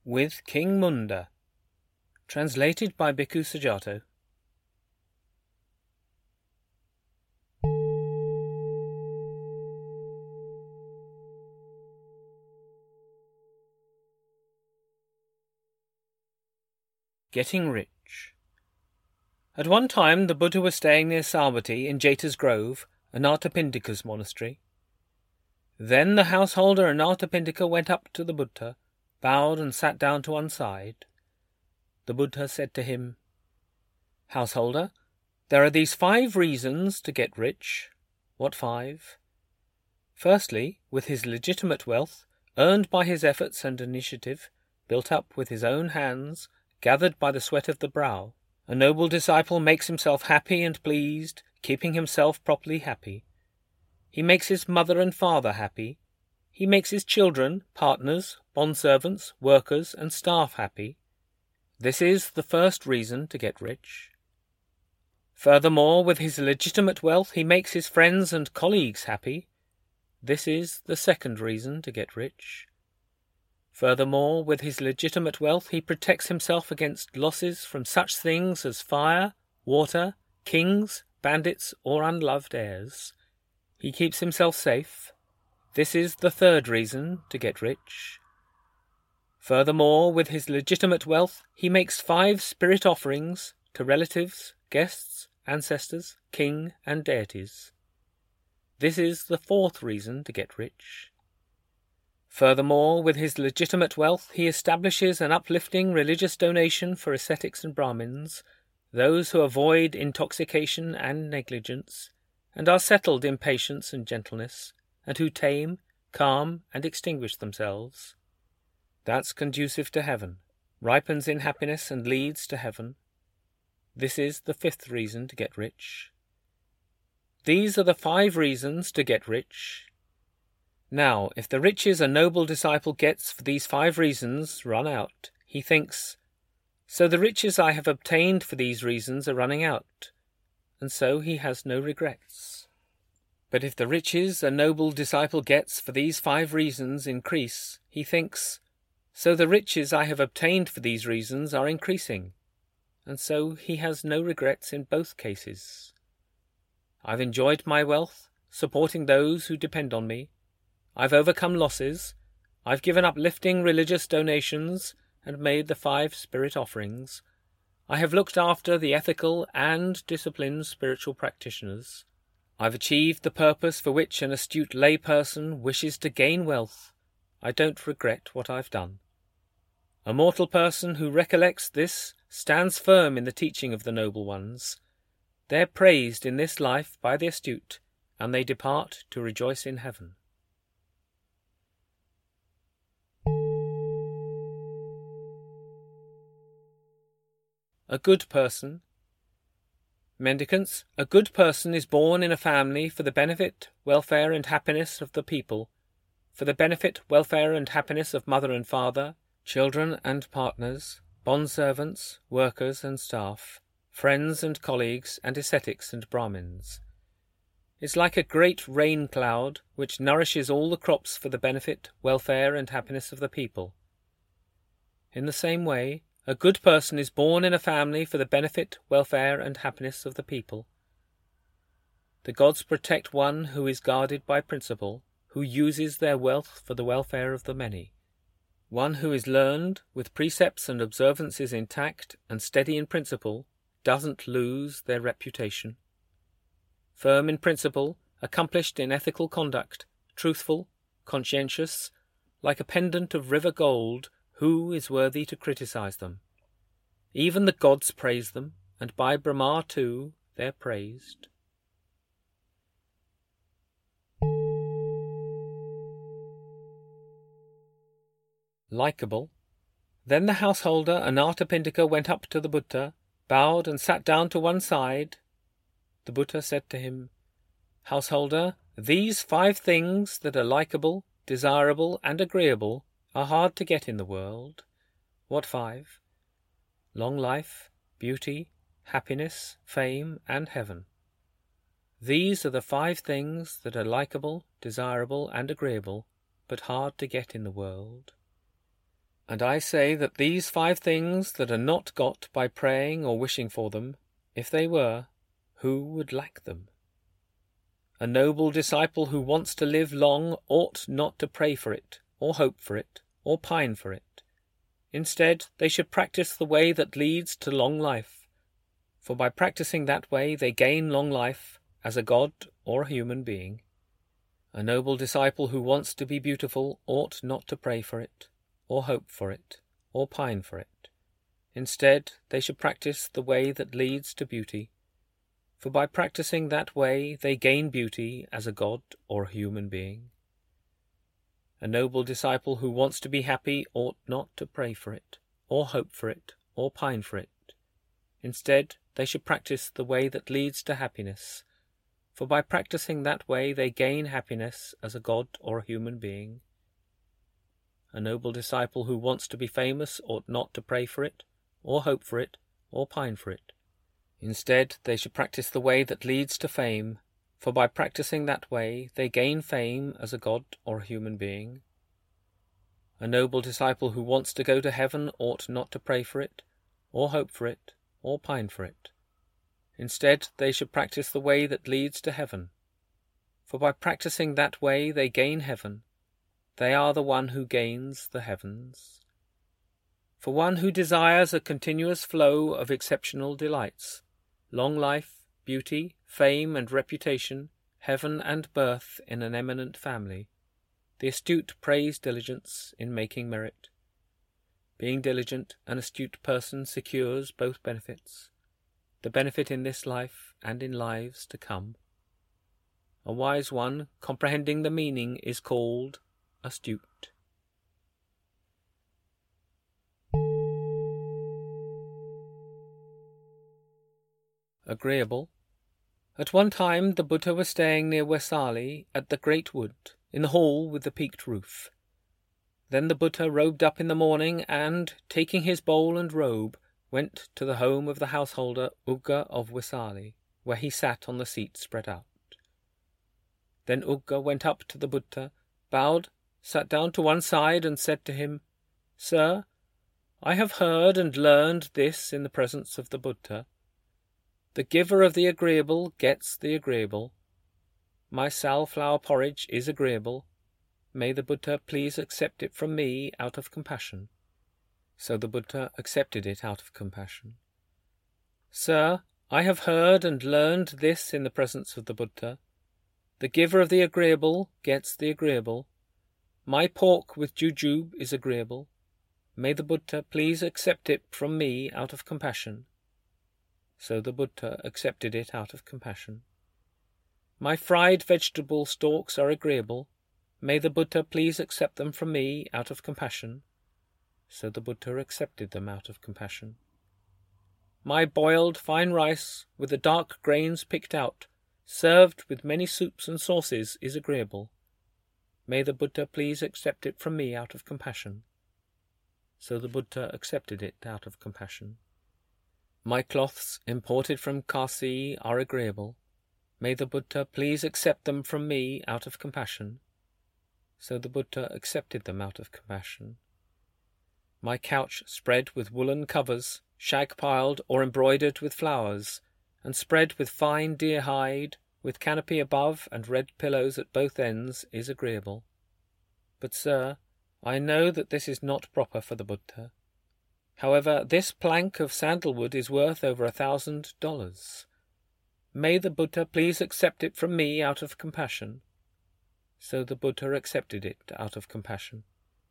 with King Munda. Translated by Bhikkhu Sujato. Getting rich. At one time the Buddha was staying near Savatthi in Jeta's Grove, Anathapindika's monastery. Then the householder Anathapindika went up to the Buddha, bowed and sat down to one side. The Buddha said to him, "Householder, there are these 5 reasons to get rich." What 5? Firstly, with his legitimate wealth, earned by his efforts and initiative, built up with his own hands, gathered by the sweat of the brow, a noble disciple makes himself happy and pleased, keeping himself properly happy. He makes his mother and father happy. He makes his children, partners, bondservants, workers, and staff happy. This is the first reason to get rich. Furthermore, with his legitimate wealth, he makes his friends and colleagues happy. This is the second reason to get rich. Furthermore, with his legitimate wealth, he protects himself against losses from such things as fire, water, kings, bandits, or unloved heirs. He keeps himself safe. This is the third reason to get rich. Furthermore, with his legitimate wealth, he makes 5 spirit offerings to relatives, guests, ancestors, king, and deities. This is the fourth reason to get rich. Furthermore, with his legitimate wealth, he establishes an uplifting religious donation for ascetics and Brahmins, those who avoid intoxication and negligence, and are settled in patience and gentleness, and who tame, calm, and extinguish themselves. That's conducive to heaven, ripens in happiness and leads to heaven. This is the 5th reason to get rich. These are the 5 reasons to get rich. Now, if the riches a noble disciple gets for these 5 reasons run out, he thinks, "So the riches I have obtained for these reasons are running out," and so he has no regrets. But if the riches a noble disciple gets for these 5 reasons increase, he thinks, "So the riches I have obtained for these reasons are increasing," and so he has no regrets in both cases. I've enjoyed my wealth, supporting those who depend on me. I've overcome losses. I've given uplifting religious donations and made the 5 spirit offerings. I have looked after the ethical and disciplined spiritual practitioners. I've achieved the purpose for which an astute layperson wishes to gain wealth. I don't regret what I've done. A mortal person who recollects this stands firm in the teaching of the noble ones. They're praised in this life by the astute, and they depart to rejoice in heaven. A good person. Mendicants, a good person is born in a family for the benefit, welfare, and happiness of the people, for the benefit, welfare, and happiness of mother and father, children and partners, bondservants, workers and staff, friends and colleagues, and ascetics and Brahmins. It's like a great rain cloud which nourishes all the crops for the benefit, welfare, and happiness of the people. In the same way, a good person is born in a family for the benefit, welfare, and happiness of the people. The gods protect one who is guarded by principle, who uses their wealth for the welfare of the many. One who is learned, with precepts and observances intact and steady in principle, doesn't lose their reputation. Firm in principle, accomplished in ethical conduct, truthful, conscientious, like a pendant of river gold, who is worthy to criticize them? Even the gods praise them, and by Brahma too they're praised. Likeable. Then the householder Anathapindika went up to the Buddha, bowed and sat down to one side. The Buddha said to him, "Householder, these 5 things that are likeable, desirable, and agreeable are hard to get in the world." What 5? Long life, beauty, happiness, fame, and heaven. These are the 5 things that are likeable, desirable, and agreeable, but hard to get in the world. And I say that these 5 things that are not got by praying or wishing for them, if they were, who would lack them? A noble disciple who wants to live long ought not to pray for it, or hope for it, or pine for it. Instead, they should practice the way that leads to long life, for by practicing that way they gain long life as a god or a human being. A noble disciple who wants to be beautiful ought not to pray for it, or hope for it, or pine for it. Instead, they should practice the way that leads to beauty, for by practicing that way they gain beauty as a god or a human being. A noble disciple who wants to be happy ought not to pray for it, or hope for it, or pine for it. Instead, they should practice the way that leads to happiness, for by practicing that way they gain happiness as a god or a human being. A noble disciple who wants to be famous ought not to pray for it, or hope for it, or pine for it. Instead, they should practice the way that leads to fame, for by practicing that way they gain fame as a god or a human being. A noble disciple who wants to go to heaven ought not to pray for it, or hope for it, or pine for it. Instead, they should practice the way that leads to heaven, for by practicing that way they gain heaven. They are the one who gains the heavens. For one who desires a continuous flow of exceptional delights, long life, beauty, fame and reputation, heaven and birth in an eminent family, the astute prays diligence in making merit. Being diligent, an astute person secures both benefits, the benefit in this life and in lives to come. A wise one, comprehending the meaning, is called astute. Agreeable. At one time the Buddha was staying near Vaisali at the Great Wood, in the hall with the peaked roof. Then the Buddha robed up in the morning and, taking his bowl and robe, went to the home of the householder Ugga of Vaisali, where he sat on the seat spread out. Then Ugga went up to the Buddha, bowed, sat down to one side and said to him, "Sir, I have heard and learned this in the presence of the Buddha. The giver of the agreeable gets the agreeable. My safflower porridge is agreeable. May the Buddha please accept it from me out of compassion." So the Buddha accepted it out of compassion. "Sir, I have heard and learned this in the presence of the Buddha. The giver of the agreeable gets the agreeable. My pork with jujube is agreeable. May the Buddha please accept it from me out of compassion." So the Buddha accepted it out of compassion. "My fried vegetable stalks are agreeable. May the Buddha please accept them from me out of compassion." So the Buddha accepted them out of compassion. "My boiled fine rice, with the dark grains picked out, served with many soups and sauces, is agreeable. May the Buddha please accept it from me out of compassion." So the Buddha accepted it out of compassion. "My cloths imported from Kasi are agreeable. May the Buddha please accept them from me out of compassion." So the Buddha accepted them out of compassion. "My couch spread with woolen covers, shag-piled or embroidered with flowers, and spread with fine deer hide, with canopy above and red pillows at both ends, is agreeable. But, sir, I know that this is not proper for the Buddha. However, this plank of sandalwood is worth over $1,000. May the Buddha please accept it from me out of compassion." So the Buddha accepted it out of compassion.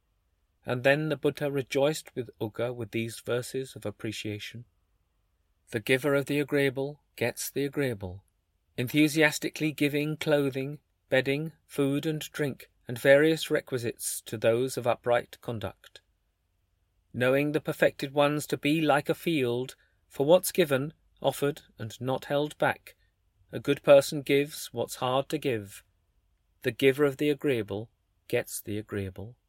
And then the Buddha rejoiced with Ugga with these verses of appreciation. "The giver of the agreeable gets the agreeable, enthusiastically giving clothing, bedding, food and drink, and various requisites to those of upright conduct. Knowing the perfected ones to be like a field, for what's given, offered, and not held back, a good person gives what's hard to give. The giver of the agreeable gets the agreeable."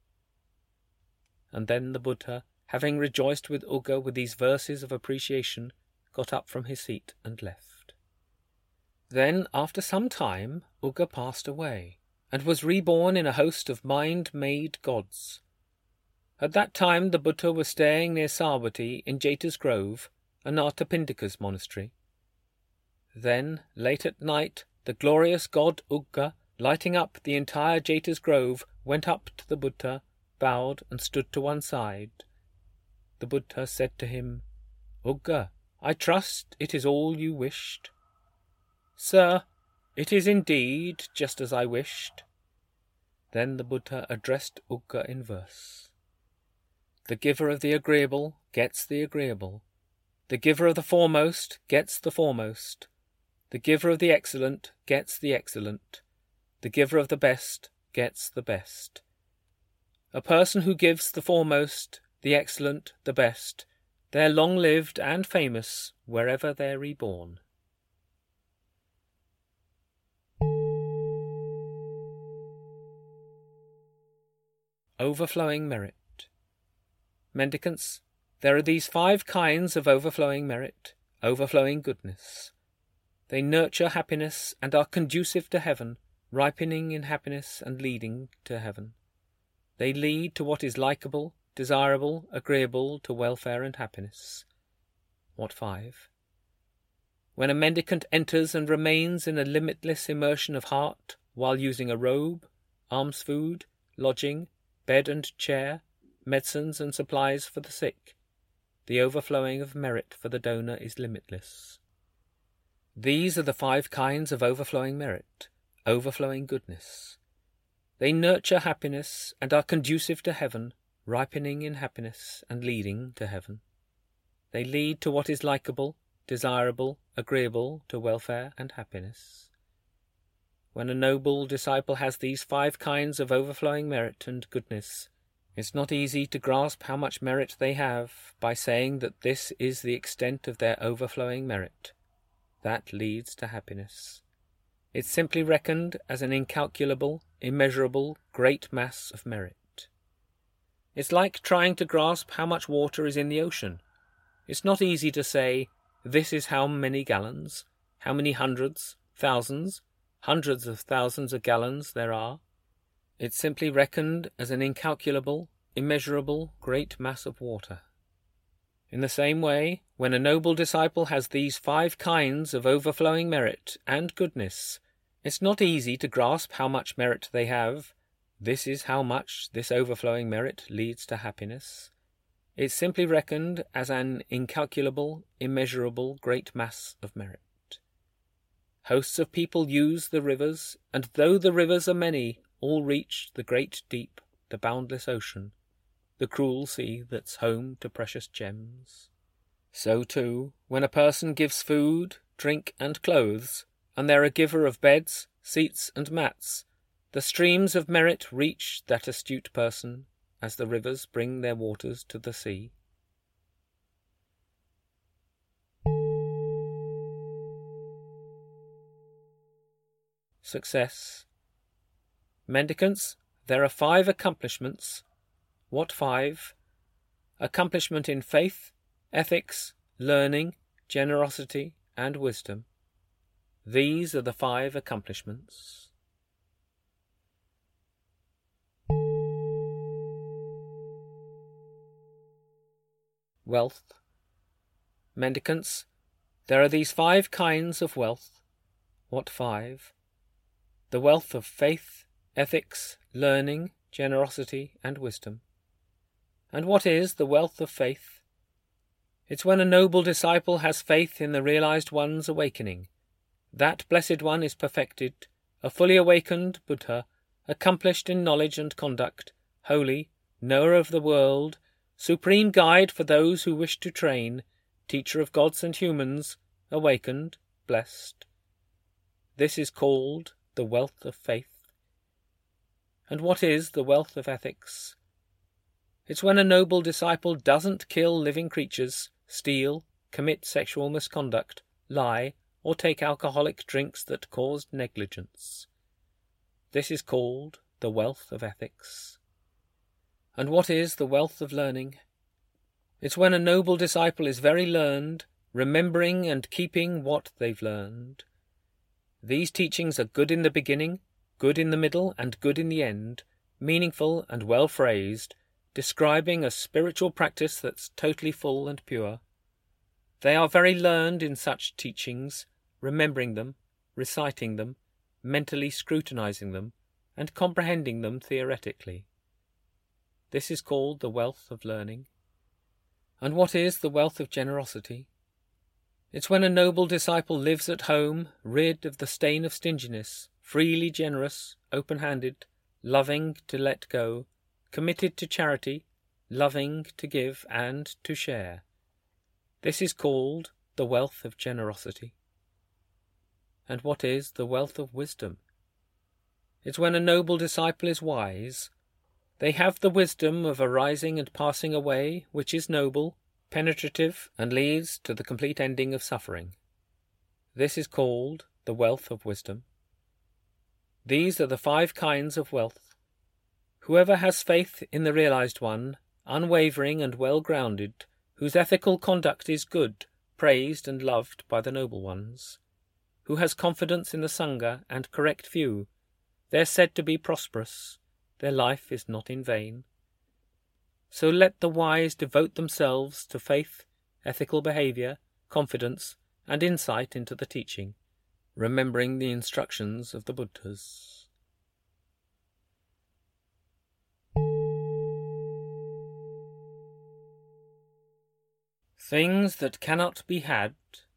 And then the Buddha, having rejoiced with Ugga with these verses of appreciation, got up from his seat and left. Then, after some time, Ugga passed away, and was reborn in a host of mind-made gods. At that time the Buddha was staying near Savatthi in Jeta's Grove, Anathapindika's monastery. Then, late at night, the glorious god Ugga, lighting up the entire Jeta's Grove, went up to the Buddha, bowed, and stood to one side. The Buddha said to him, "Ugga, I trust it is all you wished." "Sir, it is indeed just as I wished." Then the Buddha addressed Ugga in verse. "The giver of the agreeable gets the agreeable. The giver of the foremost gets the foremost. The giver of the excellent gets the excellent. The giver of the best gets the best. A person who gives the foremost, the excellent, the best, they're long-lived and famous wherever they're reborn." Overflowing merit. Mendicants, there are these 5 kinds of overflowing merit, overflowing goodness. They nurture happiness and are conducive to heaven, ripening in happiness and leading to heaven. They lead to what is likeable, desirable, agreeable to welfare and happiness. What 5? When a mendicant enters and remains in a limitless immersion of heart while using a robe, alms food, lodging, bed and chair, medicines and supplies for the sick, the overflowing of merit for the donor is limitless. These are the 5 kinds of overflowing merit, overflowing goodness. They nurture happiness and are conducive to heaven, ripening in happiness and leading to heaven. They lead to what is likeable, desirable, agreeable to welfare and happiness. When a noble disciple has these 5 kinds of overflowing merit and goodness, it's not easy to grasp how much merit they have by saying that this is the extent of their overflowing merit. That leads to happiness. It's simply reckoned as an incalculable, immeasurable, great mass of merit. It's like trying to grasp how much water is in the ocean. It's not easy to say, this is how many gallons, how many hundreds, thousands, hundreds of thousands of gallons there are. It's simply reckoned as an incalculable, immeasurable, great mass of water. In the same way, when a noble disciple has these 5 kinds of overflowing merit and goodness, it's not easy to grasp how much merit they have. This is how much this overflowing merit leads to happiness. It's simply reckoned as an incalculable, immeasurable, great mass of merit. Hosts of people use the rivers, and though the rivers are many, all reach the great deep, the boundless ocean, the cruel sea that's home to precious gems. So too, when a person gives food, drink, and clothes, and they're a giver of beds, seats, and mats, the streams of merit reach that astute person, as the rivers bring their waters to the sea. Success. Mendicants, there are 5 accomplishments. What 5? Accomplishment in faith, ethics, learning, generosity, and wisdom. These are the 5 accomplishments. Wealth. Mendicants, there are these 5 kinds of wealth. What 5? The wealth of faith, ethics, learning, generosity, and wisdom. And what is the wealth of faith? It's when a noble disciple has faith in the realized one's awakening. That blessed one is perfected, a fully awakened Buddha, accomplished in knowledge and conduct, holy, knower of the world, supreme guide for those who wish to train, teacher of gods and humans, awakened, blessed. This is called the wealth of faith. And what is the wealth of ethics? It's when a noble disciple doesn't kill living creatures, steal, commit sexual misconduct, lie, or take alcoholic drinks that caused negligence. This is called the wealth of ethics. And what is the wealth of learning? It's when a noble disciple is very learned, remembering and keeping what they've learned. These teachings are good in the beginning, good in the middle, and good in the end, meaningful and well phrased, describing a spiritual practice that's totally full and pure. They are very learned in such teachings, remembering them, reciting them, mentally scrutinizing them, and comprehending them theoretically. This is called the wealth of learning. And what is the wealth of generosity? It's when a noble disciple lives at home, rid of the stain of stinginess, freely generous, open-handed, loving to let go, committed to charity, loving to give and to share. This is called the wealth of generosity. And what is the wealth of wisdom? It's when a noble disciple is wise. They have the wisdom of arising and passing away, which is noble, penetrative, and leads to the complete ending of suffering. This is called the wealth of wisdom. These are the 5 kinds of wealth. Whoever has faith in the realized one, unwavering and well-grounded, whose ethical conduct is good, praised and loved by the noble ones, who has confidence in the Sangha and correct view, they're said to be prosperous, their life is not in vain. So let the wise devote themselves to faith, ethical behaviour, confidence, and insight into the teaching, remembering the instructions of the Buddhas. Things that cannot be had.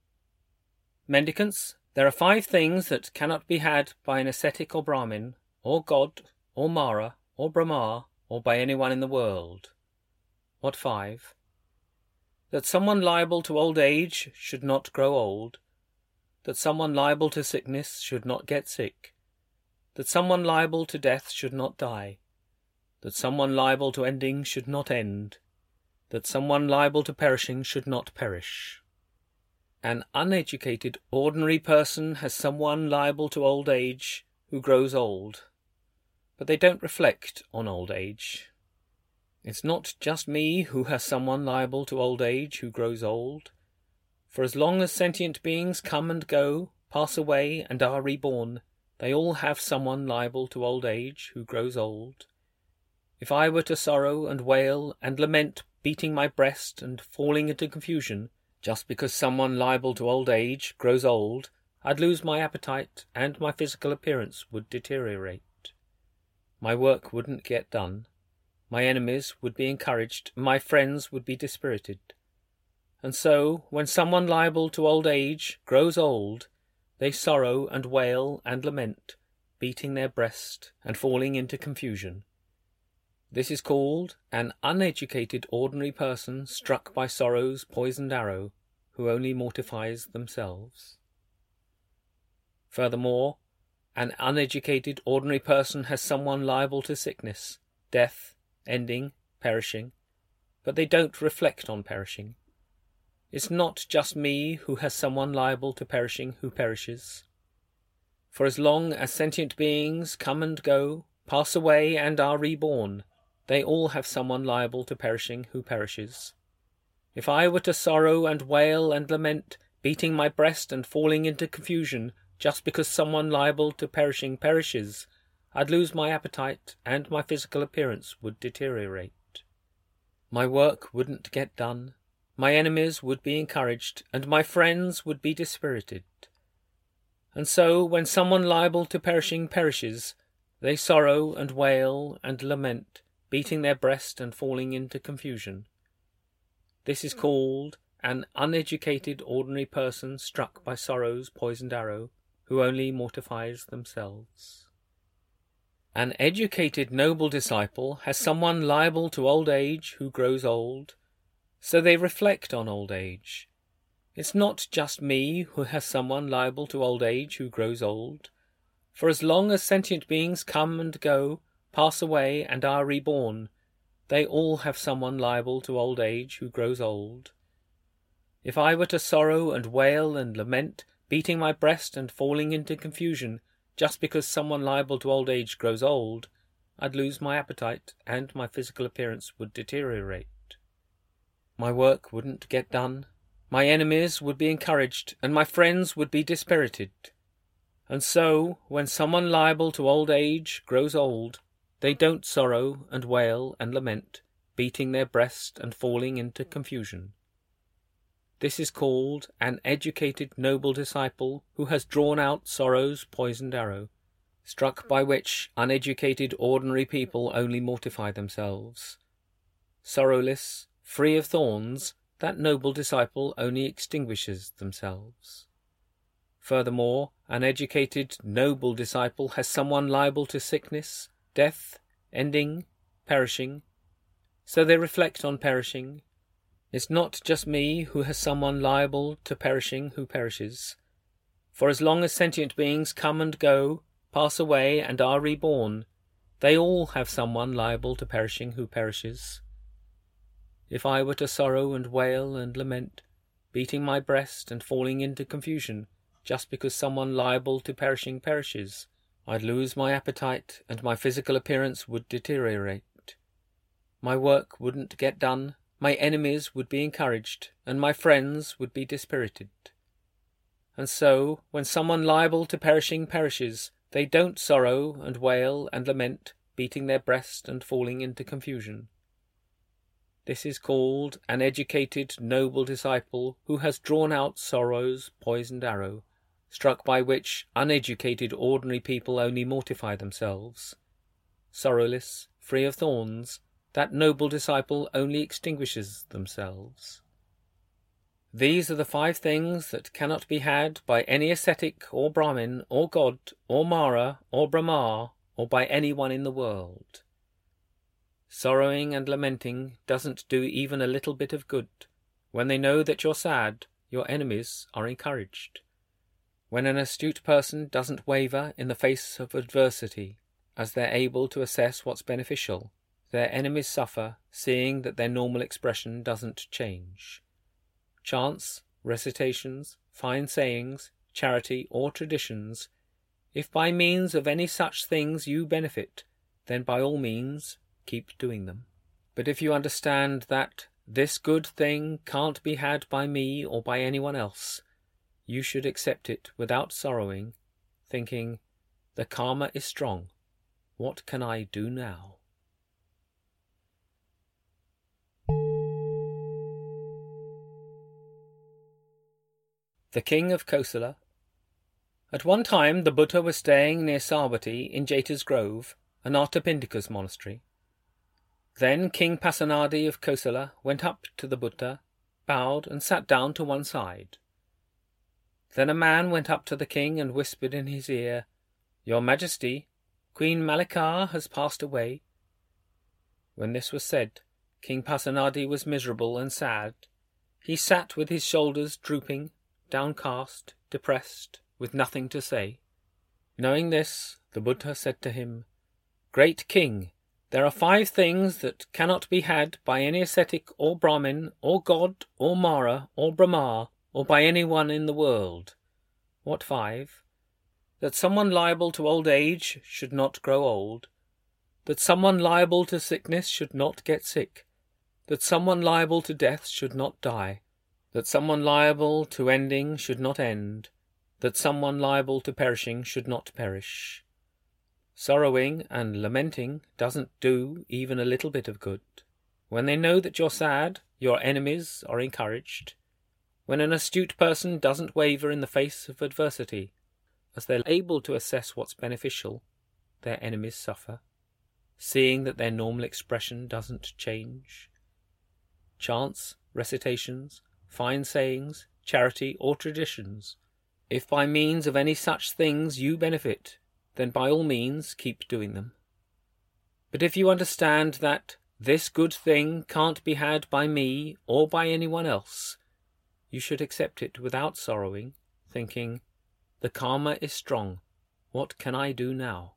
Mendicants, there are 5 things that cannot be had by an ascetic or Brahmin, or God, or Mara, or Brahma, or by anyone in the world. What 5? That someone liable to old age should not grow old, that someone liable to sickness should not get sick, that someone liable to death should not die, that someone liable to ending should not end, that someone liable to perishing should not perish. An uneducated, ordinary person has someone liable to old age who grows old, but they don't reflect on old age. It's not just me who has someone liable to old age who grows old, for as long as sentient beings come and go, pass away and are reborn, they all have someone liable to old age who grows old. If I were to sorrow and wail and lament, beating my breast and falling into confusion, just because someone liable to old age grows old, I'd lose my appetite and my physical appearance would deteriorate. My work wouldn't get done. My enemies would be encouraged, and my friends would be dispirited. And so, when someone liable to old age grows old, they sorrow and wail and lament, beating their breast and falling into confusion. This is called an uneducated ordinary person struck by sorrow's poisoned arrow, who only mortifies themselves. Furthermore, an uneducated ordinary person has someone liable to sickness, death, ending, perishing, but they don't reflect on perishing. It's not just me who has someone liable to perishing who perishes. For as long as sentient beings come and go, pass away and are reborn, they all have someone liable to perishing who perishes. If I were to sorrow and wail and lament, beating my breast and falling into confusion, just because someone liable to perishing perishes, I'd lose my appetite and my physical appearance would deteriorate. My work wouldn't get done, my enemies would be encouraged, and my friends would be dispirited. And so, when someone liable to perishing perishes, they sorrow and wail and lament, beating their breast and falling into confusion. This is called an uneducated ordinary person struck by sorrow's poisoned arrow, who only mortifies themselves. An educated noble disciple has someone liable to old age who grows old, so they reflect on old age. It's not just me who has someone liable to old age who grows old, for as long as sentient beings come and go, pass away and are reborn, they all have someone liable to old age who grows old. If I were to sorrow and wail and lament, beating my breast and falling into confusion, just because someone liable to old age grows old, I'd lose my appetite and my physical appearance would deteriorate. My work wouldn't get done, my enemies would be encouraged, and my friends would be dispirited. And so, when someone liable to old age grows old, they don't sorrow and wail and lament, beating their breast and falling into confusion. This is called an educated noble disciple who has drawn out sorrow's poisoned arrow, struck by which uneducated ordinary people only mortify themselves. Sorrowless, free of thorns, that noble disciple only extinguishes themselves. Furthermore, an educated noble disciple has someone liable to sickness, death, ending, perishing. So they reflect on perishing. It's not just me who has someone liable to perishing who perishes. For as long as sentient beings come and go, pass away and are reborn, they all have someone liable to perishing who perishes. If I were to sorrow and wail and lament, beating my breast and falling into confusion, just because someone liable to perishing perishes, I'd lose my appetite and my physical appearance would deteriorate. My work wouldn't get done, my enemies would be encouraged, and my friends would be dispirited. And so, when someone liable to perishing perishes, they don't sorrow and wail and lament, beating their breast and falling into confusion. This is called an educated noble disciple who has drawn out sorrow's poisoned arrow, struck by which uneducated ordinary people only mortify themselves. Sorrowless, free of thorns, that noble disciple only extinguishes themselves. These are the 5 things that cannot be had by any ascetic or Brahmin or God or Mara or Brahma or by anyone in the world. Sorrowing and lamenting doesn't do even a little bit of good. When they know that you're sad, your enemies are encouraged. When an astute person doesn't waver in the face of adversity, as they're able to assess what's beneficial, their enemies suffer, seeing that their normal expression doesn't change. Chants, recitations, fine sayings, charity, or traditions, if by means of any such things you benefit, then by all means keep doing them. But if you understand that this good thing can't be had by me or by anyone else, you should accept it without sorrowing, thinking, the karma is strong. What can I do now? The King of Kosala. At one time the Buddha was staying near Savatthi in Jeta's Grove, Anathapindika's monastery. Then King Pasenadi of Kosala went up to the Buddha, bowed and sat down to one side. Then a man went up to the king and whispered in his ear, "Your Majesty, Queen Mallika has passed away." When this was said, King Pasenadi was miserable and sad. He sat with his shoulders drooping, downcast, depressed, with nothing to say. Knowing this, the Buddha said to him, "Great king, there are 5 things that cannot be had by any ascetic or Brahmin or God or Mara or Brahma or by anyone in the world." "What 5? That someone liable to old age should not grow old, that someone liable to sickness should not get sick, that someone liable to death should not die, that someone liable to ending should not end, that someone liable to perishing should not perish." Sorrowing and lamenting doesn't do even a little bit of good. When they know that you're sad, your enemies are encouraged. When an astute person doesn't waver in the face of adversity, as they're able to assess what's beneficial, their enemies suffer, seeing that their normal expression doesn't change. Chants, recitations, fine sayings, charity, or traditions, if by means of any such things you benefit, then by all means keep doing them. But if you understand that this good thing can't be had by me or by anyone else, you should accept it without sorrowing, thinking, the karma is strong. What can I do now?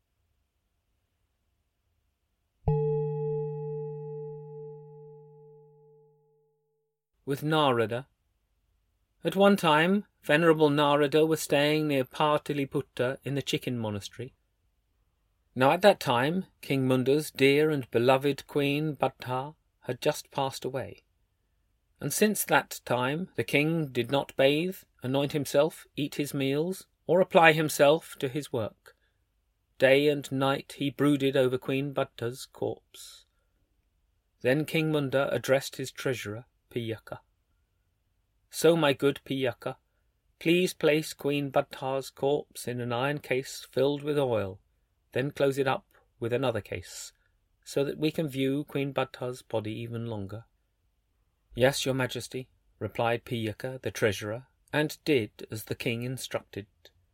With Narada. At one time, Venerable Narada was staying near Pataliputta in the Chicken Monastery. Now at that time, King Munda's dear and beloved Queen Bhadda had just passed away. And since that time the king did not bathe, anoint himself, eat his meals, or apply himself to his work. Day and night he brooded over Queen Bhadda's corpse. Then King Munda addressed his treasurer, Piyaka. So, my good Piyaka, please place Queen Badtar's corpse in an iron case filled with oil, then close it up with another case, so that we can view Queen Badtar's body even longer. Yes, your majesty, replied Piyaka, the treasurer, and did as the king instructed.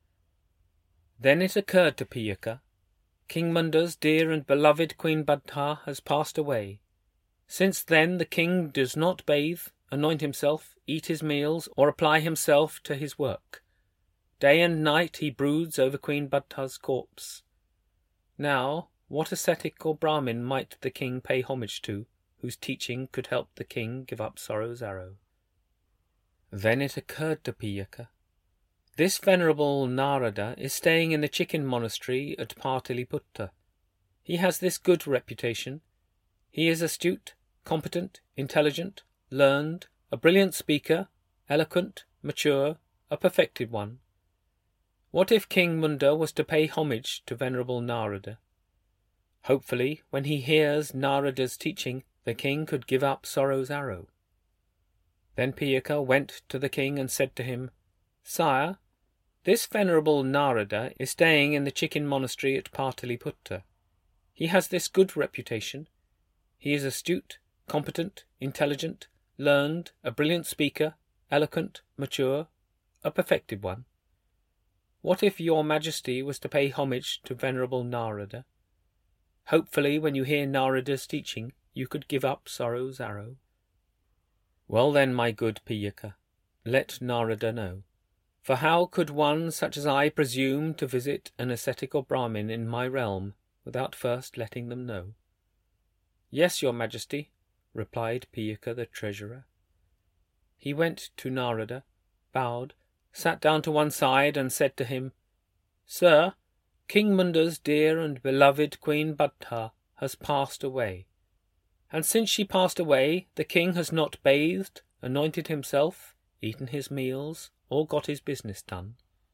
Then it occurred to Piyaka, King Munda's dear and beloved Queen Badtar has passed away. Since then the king does not bathe, anoint himself, eat his meals, or apply himself to his work. Day and night he broods over Queen Badtar's corpse. Now, what ascetic or Brahmin might the king pay homage to, whose teaching could help the king give up sorrow's arrow? Then it occurred to Piyaka, this venerable Narada is staying in the chicken monastery at Pataliputta. He has this good reputation. He is astute, competent, intelligent, learned, a brilliant speaker, eloquent, mature, a perfected one. What if King Munda was to pay homage to venerable Narada? Hopefully, when he hears Narada's teaching, the king could give up sorrow's arrow. Then Piyaka went to the king and said to him, Sire, this venerable Narada is staying in the chicken monastery at Pataliputta. He has this good reputation. He is astute, competent, intelligent, learned, a brilliant speaker, eloquent, mature, a perfected one. What if your majesty was to pay homage to venerable Narada? Hopefully, when you hear Narada's teaching, you could give up sorrow's arrow. Well then, my good Piyaka, let Narada know. For how could one such as I presume to visit an ascetic or Brahmin in my realm without first letting them know? Yes, your majesty, replied Piyaka the treasurer. He went to Narada, bowed, sat down to one side, and said to him, Sir, King Munda's dear and beloved Queen Badtar has passed away. And since she passed away, the king has not bathed, anointed himself, eaten his meals, or got his business done.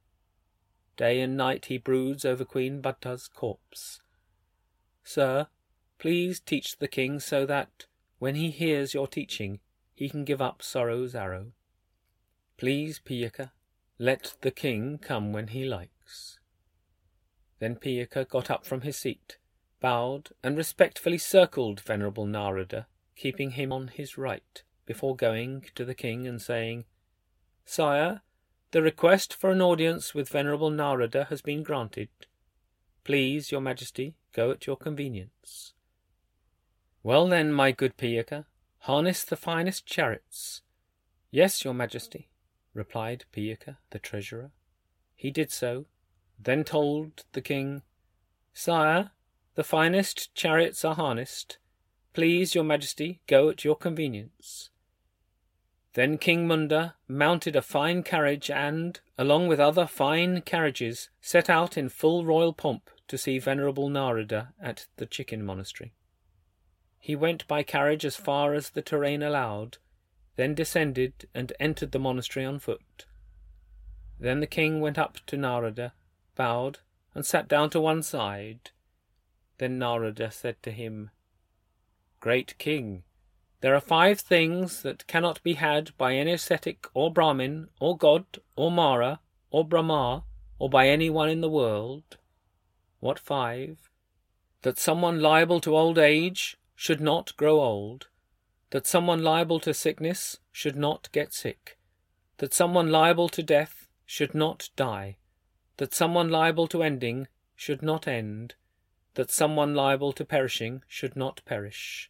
Day and night he broods over Queen Badtar's corpse. Sir, please teach the king so that, when he hears your teaching, he can give up sorrow's arrow. Please, Piyaka, let the king come when he likes. Then Piyaka got up from his seat, bowed, and respectfully circled venerable Narada, keeping him on his right, before going to the king and saying, Sire, the request for an audience with venerable Narada has been granted. Please, your majesty, go at your convenience. Well then, my good Piyaka, harness the finest chariots. Yes, your majesty, replied Piyaka the treasurer. He did so, then told the king, Sire, the finest chariots are harnessed. Please, your majesty, go at your convenience. Then King Munda mounted a fine carriage and, along with other fine carriages, set out in full royal pomp to see venerable Narada at the chicken monastery. He went by carriage as far as the terrain allowed, then descended and entered the monastery on foot. Then the king went up to Narada, bowed, and sat down to one side. Then Narada said to him, Great king, there are 5 things that cannot be had by any ascetic or Brahmin or god or Mara or Brahma or by anyone in the world. What 5? That someone liable to old age should not grow old, that someone liable to sickness should not get sick, that someone liable to death should not die, that someone liable to ending should not end, that someone liable to perishing should not perish.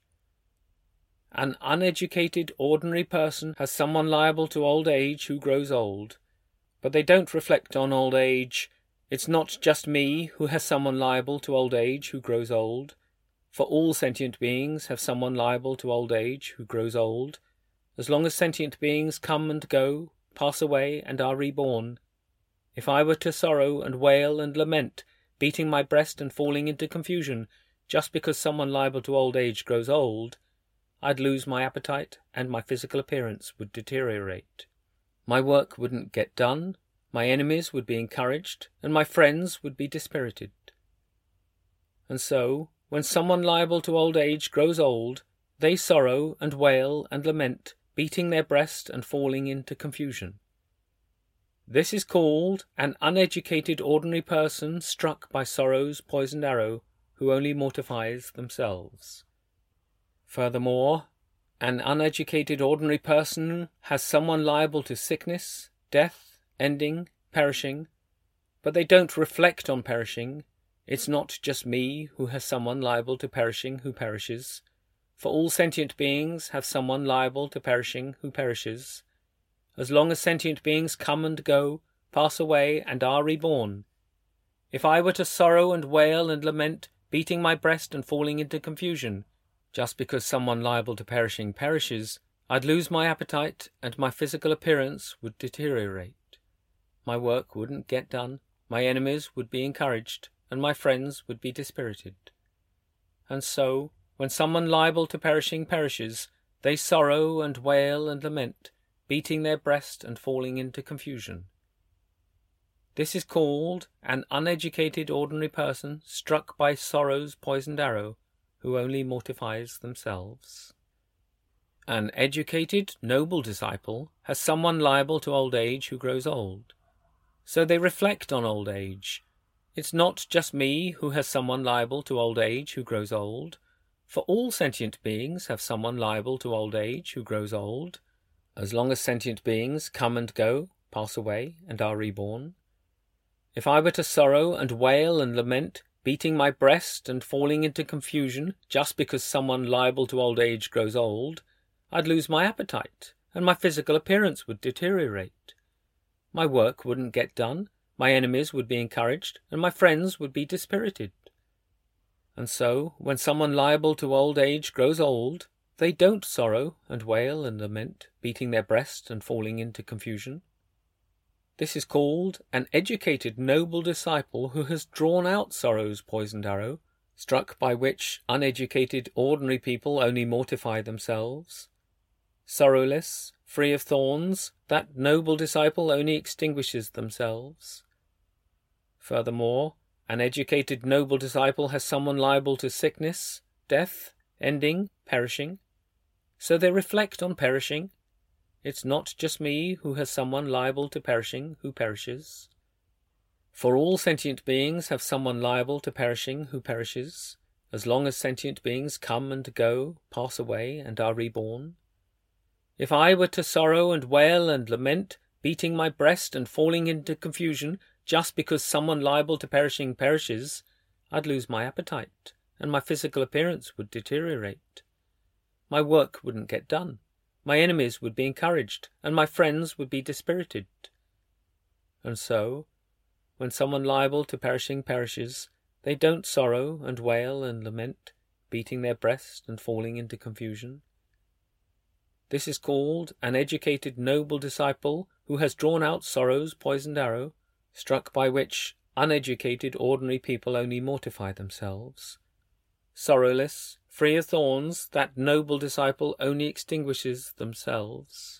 An uneducated, ordinary person has someone liable to old age who grows old, but they don't reflect on old age. It's not just me who has someone liable to old age who grows old, for all sentient beings have someone liable to old age who grows old, as long as sentient beings come and go, pass away, and are reborn. If I were to sorrow and wail and lament, beating my breast and falling into confusion, just because someone liable to old age grows old, I'd lose my appetite and my physical appearance would deteriorate. My work wouldn't get done, my enemies would be encouraged, and my friends would be dispirited. And so, when someone liable to old age grows old, they sorrow and wail and lament, beating their breast and falling into confusion. This is called an uneducated ordinary person struck by sorrow's poisoned arrow, who only mortifies themselves. Furthermore, an uneducated ordinary person has someone liable to sickness, death, ending, perishing, but they don't reflect on perishing. It's not just me who has someone liable to perishing who perishes, for all sentient beings have someone liable to perishing who perishes. As long as sentient beings come and go, pass away, and are reborn. If I were to sorrow and wail and lament, beating my breast and falling into confusion, just because someone liable to perishing perishes, I'd lose my appetite and my physical appearance would deteriorate. My work wouldn't get done, my enemies would be encouraged, and my friends would be dispirited. And so, when someone liable to perishing perishes, they sorrow and wail and lament, beating their breast and falling into confusion. This is called an uneducated ordinary person struck by sorrow's poisoned arrow, who only mortifies themselves. An educated, noble disciple has someone liable to old age who grows old. So they reflect on old age. It's not just me who has someone liable to old age who grows old, for all sentient beings have someone liable to old age who grows old, as long as sentient beings come and go, pass away, and are reborn. If I were to sorrow and wail and lament, beating my breast and falling into confusion just because someone liable to old age grows old, I'd lose my appetite, and my physical appearance would deteriorate. My work wouldn't get done, my enemies would be encouraged, and my friends would be dispirited. And so, when someone liable to old age grows old, they don't sorrow and wail and lament, beating their breast and falling into confusion. This is called an educated noble disciple who has drawn out sorrow's poisoned arrow, struck by which uneducated ordinary people only mortify themselves. Sorrowless, free of thorns, that noble disciple only extinguishes themselves. Furthermore, an educated noble disciple has someone liable to sickness, death, ending, perishing. So they reflect on perishing. It's not just me who has someone liable to perishing who perishes. For all sentient beings have someone liable to perishing who perishes, as long as sentient beings come and go, pass away, and are reborn. If I were to sorrow and wail and lament, beating my breast and falling into confusion just because someone liable to perishing perishes, I'd lose my appetite, and my physical appearance would deteriorate. My work wouldn't get done. My enemies would be encouraged, and my friends would be dispirited. And so, when someone liable to perishing perishes, they don't sorrow and wail and lament, beating their breast and falling into confusion. This is called an educated noble disciple who has drawn out sorrow's poisoned arrow, struck by which uneducated ordinary people only mortify themselves. Sorrowless, free of thorns, that noble disciple only extinguishes themselves.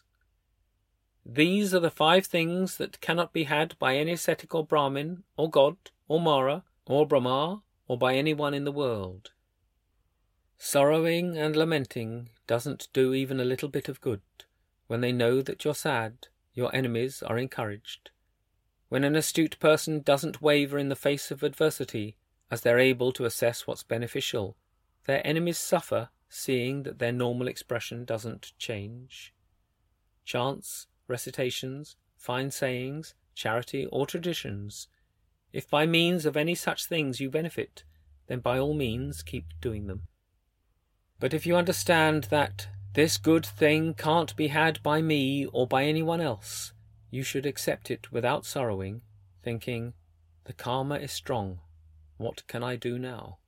These are the 5 things that cannot be had by any ascetic or Brahmin, or God, or Mara, or Brahma, or by anyone in the world. Sorrowing and lamenting doesn't do even a little bit of good. When they know that you're sad, your enemies are encouraged. When an astute person doesn't waver in the face of adversity, as they're able to assess what's beneficial, their enemies suffer, seeing that their normal expression doesn't change. Chants, recitations, fine sayings, charity or traditions, if by means of any such things you benefit, then by all means keep doing them. But if you understand that this good thing can't be had by me or by anyone else, you should accept it without sorrowing, thinking, the karma is strong. What can I do now?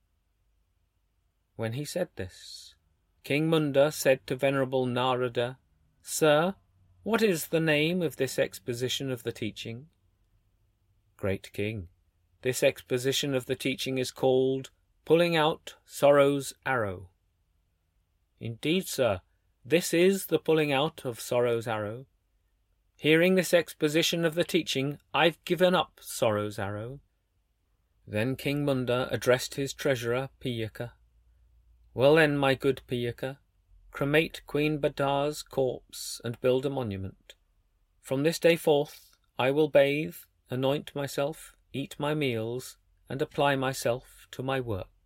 When he said this, King Munda said to Venerable Narada, Sir, what is the name of this exposition of the teaching? Great King, this exposition of the teaching is called Pulling Out Sorrow's Arrow. Indeed, sir, this is the pulling out of sorrow's arrow. Hearing this exposition of the teaching, I've given up sorrow's arrow. Then King Munda addressed his treasurer, Piyaka. Well then, my good Pyika, cremate Queen Bada's corpse and build a monument. From this day forth I will bathe, anoint myself, eat my meals, and apply myself to my work.